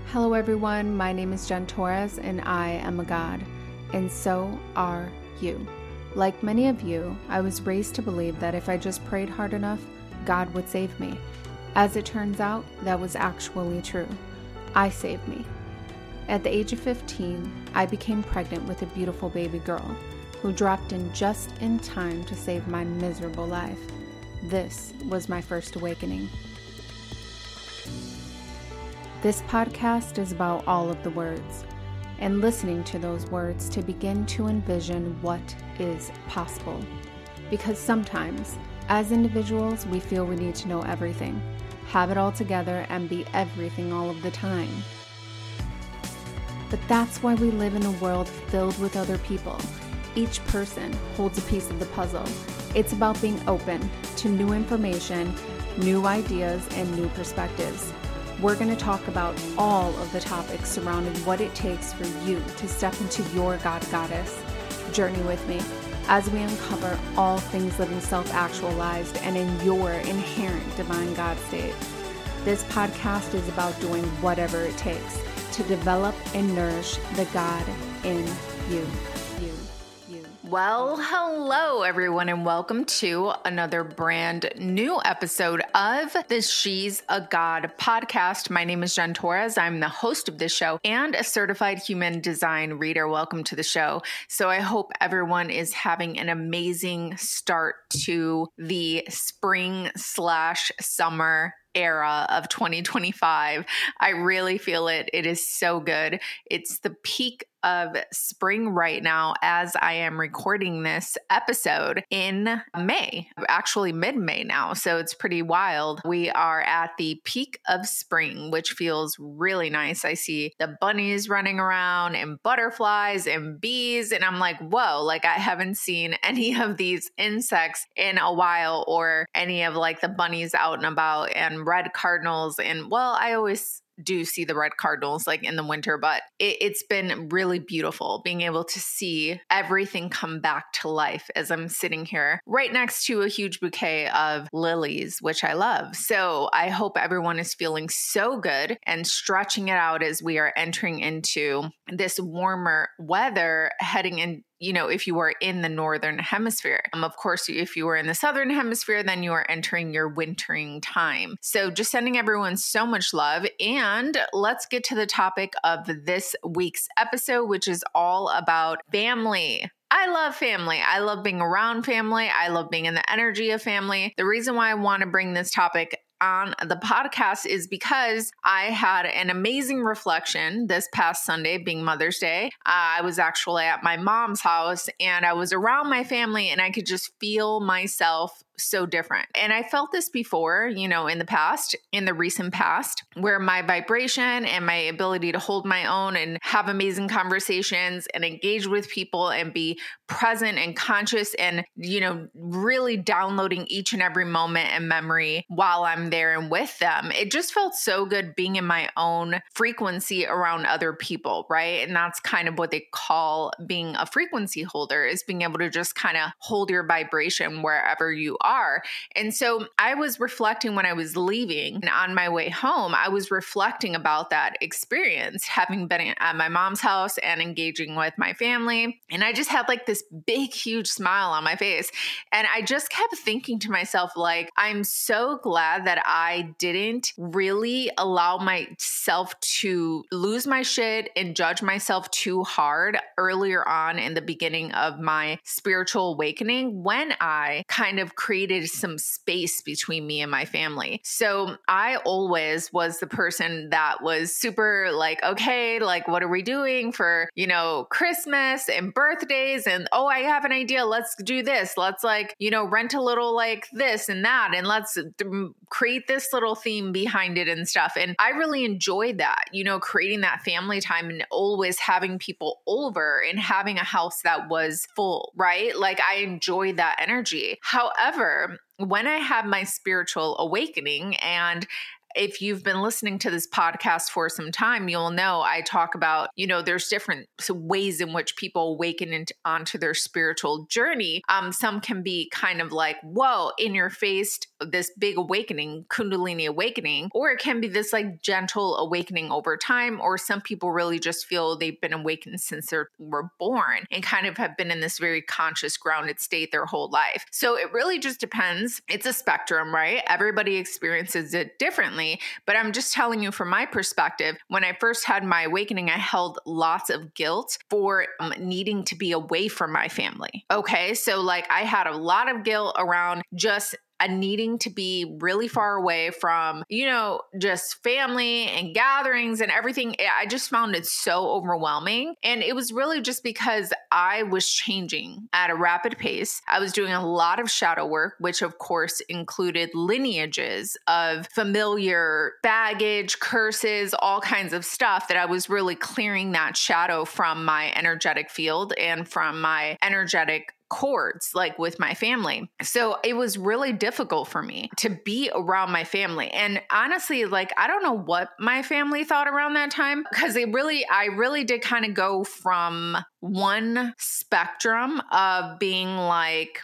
Hello everyone, my name is Jen Torres and I am a God, and so are you. Like many of you, I was raised to believe that if I just prayed hard enough, God would save me. As it turns out, that was actually true. I saved me. At the age of 15, I became pregnant with a beautiful baby girl who dropped in just in time to save my miserable life. This was my first awakening. This podcast is about all of the words and listening to those words to begin to envision what is possible. Because sometimes, as individuals, we feel we need to know everything, have it all together, and be everything all of the time. But that's why we live in a world filled with other people. Each person holds a piece of the puzzle. It's about being open to new information, new ideas, and new perspectives. We're going to talk about all of the topics surrounding what it takes for you to step into your God Goddess. Journey with me as we uncover all things living self-actualized and in your inherent divine God state. This podcast is about doing whatever it takes to develop and nourish the God in you. Well, hello everyone, and welcome to another brand new episode of the She's a God podcast. My name is Jen Torres. I'm the host of this show and a certified human design reader. Welcome to the show. So I hope everyone is having an amazing start to the spring/summer era of 2025. I really feel it. It is so good. It's the peak of spring right now as I am recording this episode in May, actually mid-May now. So it's pretty wild. We are at the peak of spring, which feels really nice. I see the bunnies running around and butterflies and bees. And I'm like, whoa, like I haven't seen any of these insects in a while, or any of like the bunnies out and about, and red cardinals. And well, I always do see the red cardinals like in the winter, but it's been really beautiful being able to see everything come back to life as I'm sitting here right next to a huge bouquet of lilies, which I love. So I hope everyone is feeling so good and stretching it out as we are entering into this warmer weather heading in. You know, if you are in the northern hemisphere. Of course, if you are in the southern hemisphere, then you are entering your wintering time. So just sending everyone so much love. And let's get to the topic of this week's episode, which is all about family. I love family. I love being around family. I love being in the energy of family. The reason why I want to bring this topic on the podcast is because I had an amazing reflection this past Sunday, being Mother's Day. I was actually at my mom's house and I was around my family and I could just feel myself so different. And I felt this before, you know, in the recent past, where my vibration and my ability to hold my own and have amazing conversations and engage with people and be present and conscious and, you know, really downloading each and every moment and memory while I'm there and with them. It just felt so good being in my own frequency around other people, right? And that's kind of what they call being a frequency holder, is being able to just kind of hold your vibration wherever you are. And so I was reflecting when I was leaving, and on my way home, I was reflecting about that experience, having been at my mom's house and engaging with my family. And I just had like this big, huge smile on my face. And I just kept thinking to myself, like, I'm so glad that I didn't really allow myself to lose my shit and judge myself too hard earlier on in the beginning of my spiritual awakening, when I kind of created some space between me and my family. So I always was the person that was super like, okay, like, what are we doing for, you know, Christmas and birthdays? And, oh, I have an idea. Let's do this. Let's like, you know, rent a little like this and that. And let's create this little theme behind it and stuff. And I really enjoyed that, you know, creating that family time and always having people over and having a house that was full, right? Like I enjoyed that energy. However, when I had my spiritual awakening and if you've been listening to this podcast for some time, you'll know I talk about, there's different ways in which people awaken onto their spiritual journey. Some can be kind of like, whoa, in your face, this big awakening, Kundalini awakening, or it can be this like gentle awakening over time, or some people really just feel they've been awakened since they were born and kind of have been in this very conscious, grounded state their whole life. So it really just depends. It's a spectrum, right? Everybody experiences it differently, but I'm just telling you from my perspective, when I first had my awakening, I held lots of guilt for needing to be away from my family. Okay. So like I had a lot of guilt around just needing to be really far away from, just family and gatherings and everything. I just found it so overwhelming. And it was really just because I was changing at a rapid pace. I was doing a lot of shadow work, which of course included lineages of familiar baggage, curses, all kinds of stuff that I was really clearing that shadow from my energetic field and from my energetic cords, like with my family. So it was really difficult for me to be around my family. And honestly, like, I don't know what my family thought around that time, because I really did kind of go from one spectrum of being like,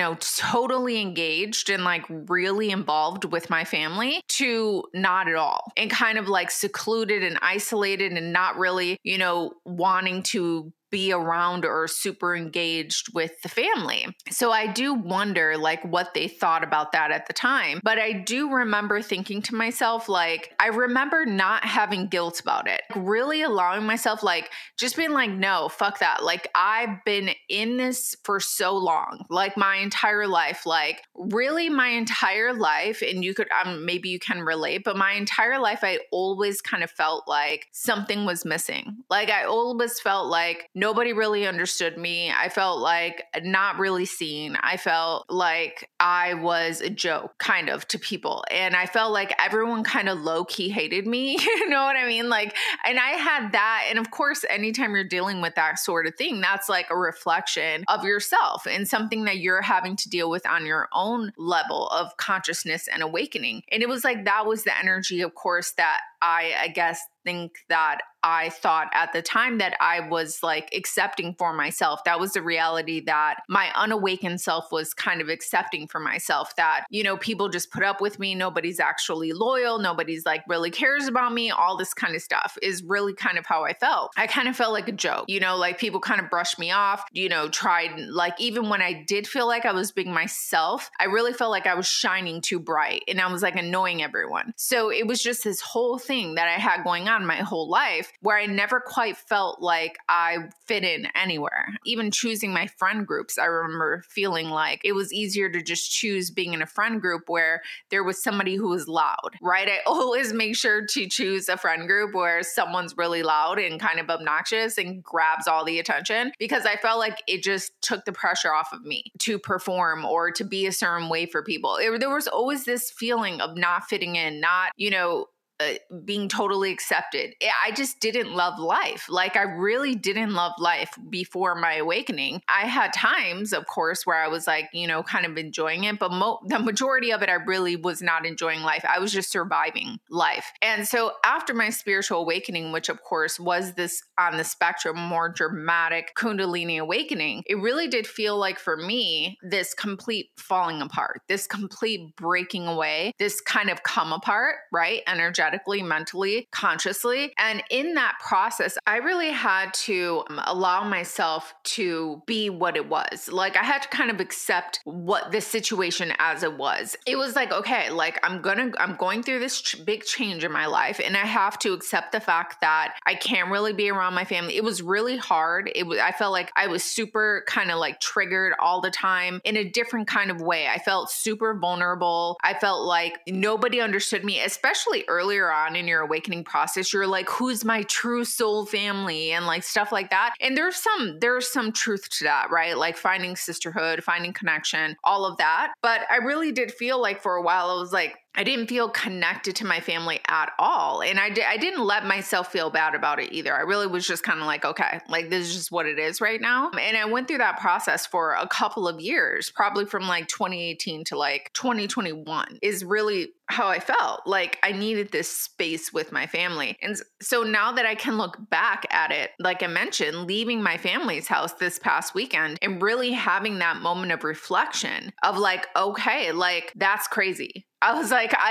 totally engaged and like really involved with my family to not at all, and kind of like secluded and isolated and not really, wanting to be around or super engaged with the family. So I do wonder like what they thought about that at the time. But I do remember thinking to myself, like, I remember not having guilt about it, really allowing myself, like, just being like, no, fuck that. Like, I've been in this for so long, like my entire life, like really my entire life. And you could, maybe you can relate, but my entire life, I always kind of felt like something was missing. Like I always felt like nobody really understood me. I felt like not really seen. I felt like I was a joke kind of to people. And I felt like everyone kind of low key hated me. You know what I mean? Like, and I had that. And of course, anytime you're dealing with that sort of thing, that's like a reflection of yourself and something that you're having to deal with on your own level of consciousness and awakening. And it was like, that was the energy, of course, that I guess think that I thought at the time that I was like accepting for myself. That was the reality that my unawakened self was kind of accepting for myself, that, people just put up with me. Nobody's actually loyal. Nobody's like really cares about me. All this kind of stuff is really kind of how I felt. I kind of felt like a joke, like people kind of brushed me off, tried, like, even when I did feel like I was being myself, I really felt like I was shining too bright and I was like annoying everyone. So it was just this whole thing that I had going on my whole life where I never quite felt like I fit in anywhere. Even choosing my friend groups, I remember feeling like it was easier to just choose being in a friend group where there was somebody who was loud, right? I always make sure to choose a friend group where someone's really loud and kind of obnoxious and grabs all the attention, because I felt like it just took the pressure off of me to perform or to be a certain way for people. There was always this feeling of not fitting in, not, being totally accepted. I just didn't love life. Like I really didn't love life before my awakening. I had times, of course, where I was like, kind of enjoying it, but the majority of it, I really was not enjoying life. I was just surviving life. And so after my spiritual awakening, which of course was this on the spectrum, more dramatic Kundalini awakening, it really did feel like for me, this complete falling apart, this complete breaking away, this kind of come apart, right? Energetically, mentally, consciously. And in that process, I really had to allow myself to be what it was. Like I had to kind of accept what the situation as it was. It was like, okay, like I'm going through this big change in my life, and I have to accept the fact that I can't really be around my family. It was really hard. I felt like I was super kind of like triggered all the time in a different kind of way. I felt super vulnerable. I felt like nobody understood me, especially earlier on in your awakening process. You're like, who's my true soul family, and like stuff like that. And there's some truth to that, right? Like finding sisterhood, finding connection, all of that. But I really did feel like for a while, I was like, I didn't feel connected to my family at all. And I didn't let myself feel bad about it either. I really was just kind of like, okay, like this is just what it is right now. And I went through that process for a couple of years, probably from like 2018 to like 2021 is really how I felt. Like I needed this space with my family. And so now that I can look back at it, like I mentioned, leaving my family's house this past weekend and really having that moment of reflection of like, okay, like that's crazy. I was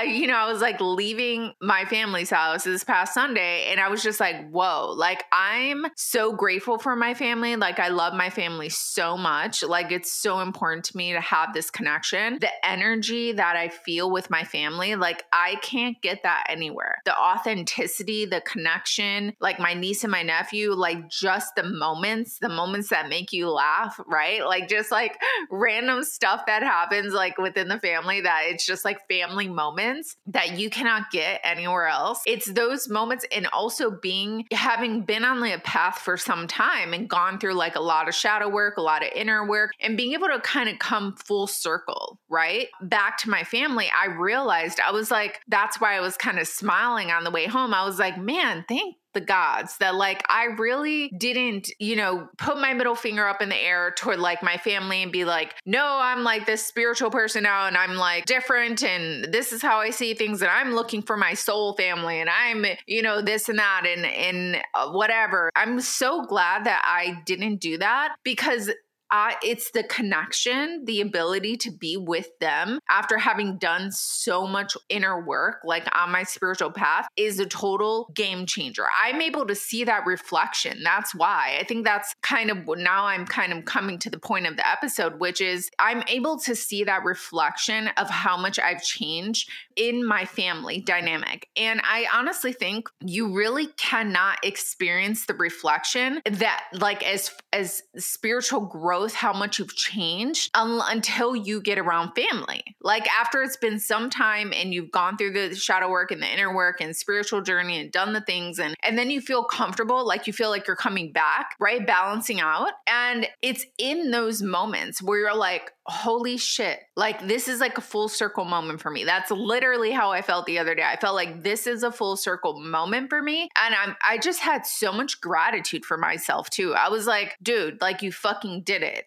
like leaving my family's house this past Sunday and I was just like, whoa, like I'm so grateful for my family. Like I love my family so much. Like it's so important to me to have this connection. The energy that I feel with my family, like I can't get that anywhere. The authenticity, the connection, like my niece and my nephew, like just the moments that make you laugh, right? Like just like random stuff that happens like within the family that it's just like family moments that you cannot get anywhere else. It's those moments, and also having been on the path for some time and gone through like a lot of shadow work, a lot of inner work, and being able to kind of come full circle, right? Back to my family, I realized I was like, that's why I was kind of smiling on the way home. I was like, man, thank the gods that like I really didn't, put my middle finger up in the air toward like my family and be like, no, I'm like this spiritual person now and I'm like different and this is how I see things and I'm looking for my soul family and I'm, this and that and whatever. I'm so glad that I didn't do that because it's the connection, the ability to be with them after having done so much inner work, like on my spiritual path, is a total game changer. I'm able to see that reflection. That's why I think that's kind of now I'm kind of coming to the point of the episode, which is I'm able to see that reflection of how much I've changed in my family dynamic. And I honestly think you really cannot experience the reflection that like as spiritual growth, how much you've changed until you get around family. Like after it's been some time and you've gone through the shadow work and the inner work and spiritual journey and done the things and then you feel comfortable, like you feel like you're coming back, right? Balancing out. And it's in those moments where you're like, holy shit, like this is like a full circle moment for me. That's literally how I felt the other day. I felt like this is a full circle moment for me. And I just had so much gratitude for myself too. I was like, dude, like you fucking did it.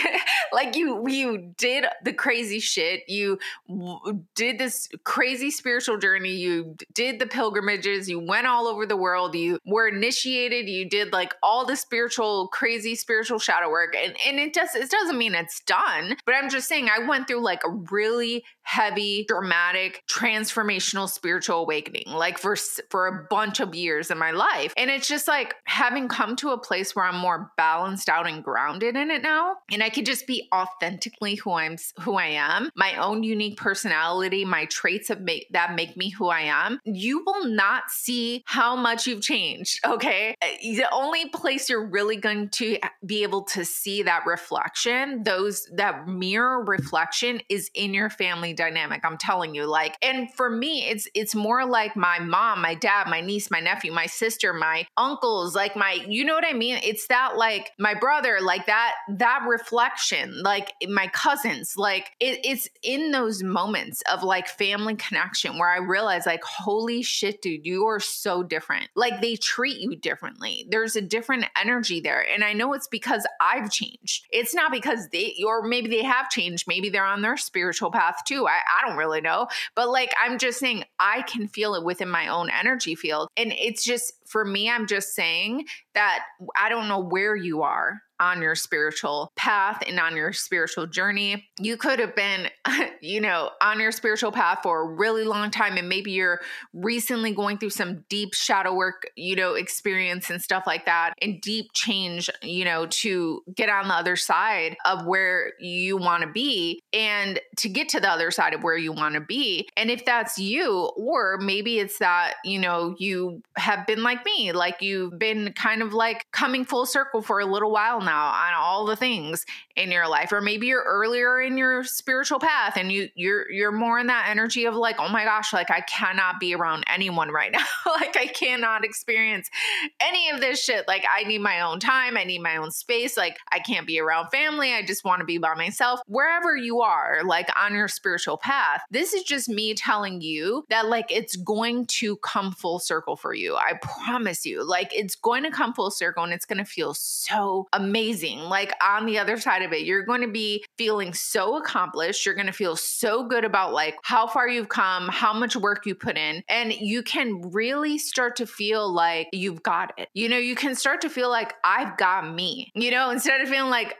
Like you did the crazy shit. You did this crazy spiritual journey. You did the pilgrimages. You went all over the world. You were initiated. You did like all the crazy spiritual shadow work. And it doesn't mean it's done, but I'm just saying I went through like a really heavy, dramatic, transformational spiritual awakening, like for a bunch of years in my life. And it's just like having come to a place where I'm more balanced out and grounded in it now. And I could just be authentically who I am, my own unique personality, my traits that make me who I am. You will not see how much you've changed. Okay. The only place you're really going to be able to see that reflection, that mirror reflection is in your family dynamic. I'm telling you, like, and for me, it's more like my mom, my dad, my niece, my nephew, my sister, my uncles, like you know what I mean? It's that like my brother, like that reflection, like my cousins, like it's in those moments of like family connection where I realize like, holy shit, dude, you are so different. Like they treat you differently. There's a different energy there. And I know it's because I've changed. It's not because maybe they have changed. Maybe they're on their spiritual path too. I don't really know. But like, I'm just saying I can feel it within my own energy field. And it's just, for me, I'm just saying that I don't know where you are on your spiritual path and on your spiritual journey. You could have been, on your spiritual path for a really long time. And maybe you're recently going through some deep shadow work, experience and stuff like that, and deep change, to get on the other side of where you want to be and to get to the other side of where you want to be. And if that's you, or maybe it's that, you have been like me, like you've been kind of like coming full circle for a little while now. now on all the things in your life. Or maybe you're earlier in your spiritual path and you're more in that energy of like, oh my gosh, like I cannot be around anyone right now. Like I cannot experience any of this shit. Like I need my own time. I need my own space. Like I can't be around family. I just want to be by myself. Wherever you are, like on your spiritual path, this is just me telling you that like it's going to come full circle for you. I promise you, like it's going to come full circle and it's going to feel so amazing. Like on the other side of it, you're going to be feeling so accomplished. You're going to feel so good about like how far you've come, how much work you put in, and you can really start to feel like you've got it. You know, you can start to feel like I've got me, you know, instead of feeling like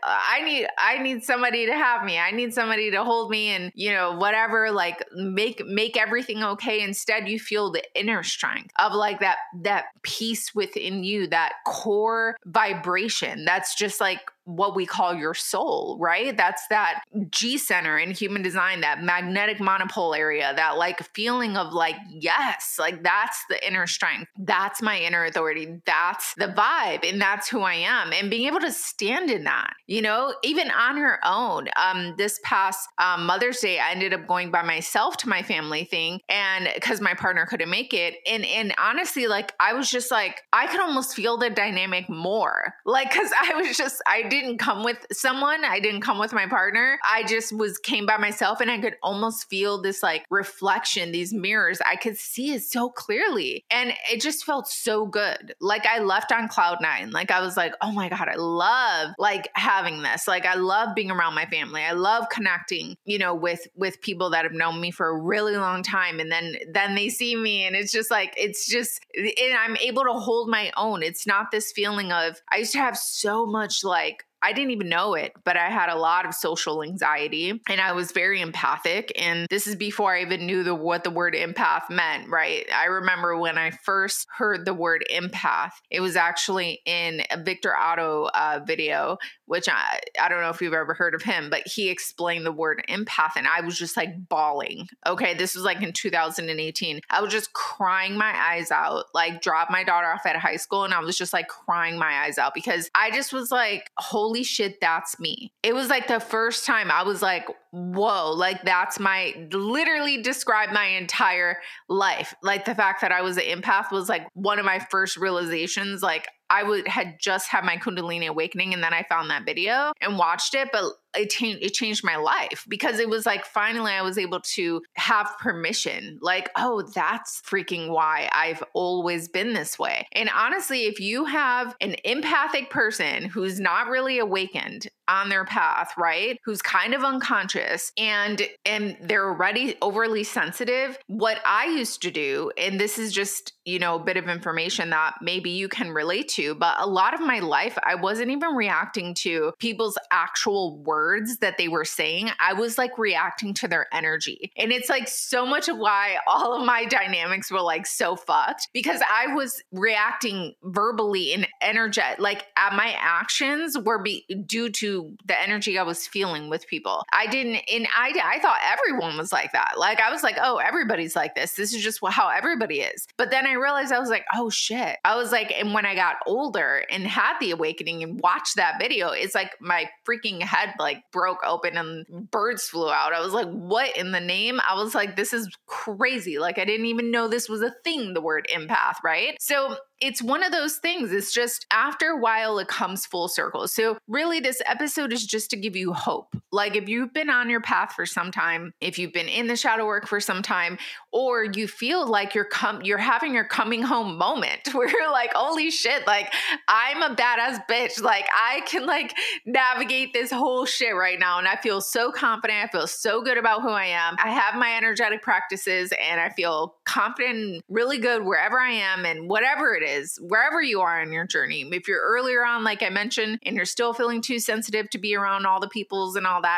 I need somebody to have me. I need somebody to hold me and, you know, whatever, like make everything okay. Instead, you feel the inner strength of like that peace within you, that core vibration. That's just like what we call your soul, right? That's that G center in human design, that magnetic monopole area, that like feeling of like, yes, like that's the inner strength. That's my inner authority. That's the vibe. And that's who I am. And being able to stand in that, you know, even on your own. This past Mother's Day, I ended up going by myself to my family thing. And because my partner couldn't make it. And honestly, like, I was just like, I could almost feel the dynamic more. Like, cause I didn't come with someone. I didn't come with my partner. I just came by myself and I could almost feel this like reflection, these mirrors. I could see it so clearly. And it just felt so good. Like I left on cloud nine. Like I was like, oh my God, I love like having this. Like I love being around my family. I love connecting, you know, with people that have known me for a really long time. And then they see me and it's just like, and I'm able to hold my own. It's not this feeling of, I used to have so much like, I didn't even know it, but I had a lot of social anxiety and I was very empathic. And this is before I even knew what the word empath meant, right? I remember when I first heard the word empath, it was actually in a Victor Otto video, which I don't know if you've ever heard of him, but he explained the word empath and I was just like bawling. Okay. This was like in 2018. I was just crying my eyes out, like dropped my daughter off at high school. And I was just like crying my eyes out because I just was like, holy shit, that's me. It was like the first time I was like, whoa, like that's literally described my entire life. Like the fact that I was an empath was like one of my first realizations. Like had just had my Kundalini awakening and then I found that video and watched it, but it changed my life because it was like, finally I was able to have permission. Like, oh, that's freaking why I've always been this way. And honestly, if you have an empathic person who's not really awakened on their path, right? Who's kind of unconscious and they're already overly sensitive. What I used to do, and this is just, you know, a bit of information that maybe you can relate to, but a lot of my life, I wasn't even reacting to people's actual words that they were saying. I was like reacting to their energy. And it's like so much of why all of my dynamics were like so fucked because I was reacting verbally and energetic, like my actions were due to the energy I was feeling with people. I thought everyone was like that. Like I was like, oh, everybody's like this. This is just how everybody is. But then I realized I was like, oh shit. I was like, and when I got older and had the awakening and watched that video, it's like my freaking head like broke open and birds flew out. I was like, what in the name? I was like, this is crazy. Like I didn't even know this was a thing, the word empath, right? So it's one of those things. It's just after a while, it comes full circle. So really this episode is just to give you hope. Like if you've been on your path for some time, if you've been in the shadow work for some time, or you feel like you're having your coming home moment where you're like, holy shit, like I'm a badass bitch. Like I can like navigate this whole shit right now. And I feel so confident. I feel so good about who I am. I have my energetic practices and I feel confident and really good wherever I am and whatever it is, wherever you are in your journey. If you're earlier on, like I mentioned, and you're still feeling too sensitive to be around all the peoples and all that,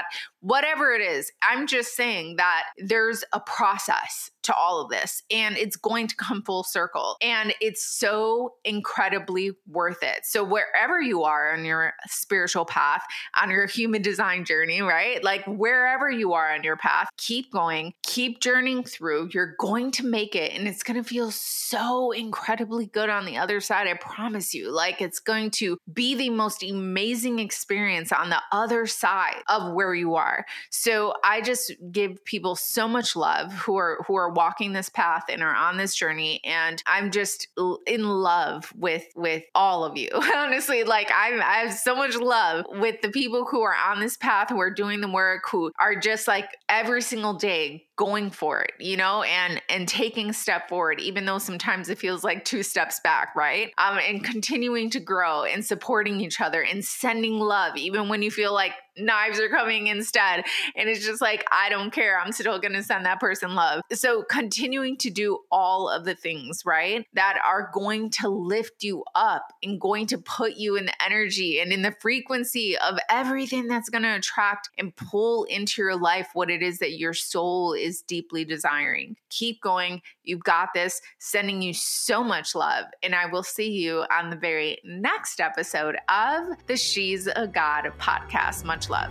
whatever it is. I'm just saying that there's a process to all of this, and it's going to come full circle, and it's so incredibly worth it. So wherever you are on your spiritual path, on your human design journey, right? Like wherever you are on your path, keep going, keep journeying through. You're going to make it, and it's going to feel so incredibly good on the other side. I promise you. Like it's going to be the most amazing experience on the other side of where you are. So I just give people so much love who are walking this path and are on this journey. And I'm just in love with all of you. Honestly, like I have so much love with the people who are on this path, who are doing the work, who are just like every single day going for it, and taking a step forward, even though sometimes it feels like 2 steps back, right? And continuing to grow and supporting each other and sending love, even when you feel like knives are coming instead. And it's just like, I don't care. I'm still going to send that person love. So continuing to do all of the things, right, that are going to lift you up and going to put you in the energy and in the frequency of everything that's going to attract and pull into your life what it is that your soul is deeply desiring. Keep going. You've got this. Sending you so much love. And I will see you on the very next episode of the She's a God podcast. Much love.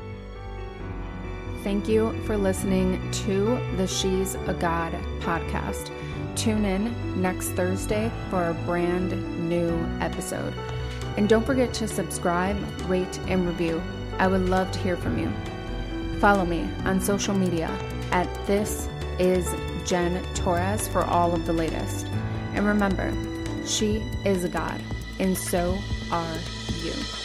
Thank you for listening to the She's a God podcast. Tune in next Thursday for a brand new episode. And don't forget to subscribe, rate, and review. I would love to hear from you. Follow me on social media at This Is Jen Torres for all of the latest. And remember, she is a God, and so are you.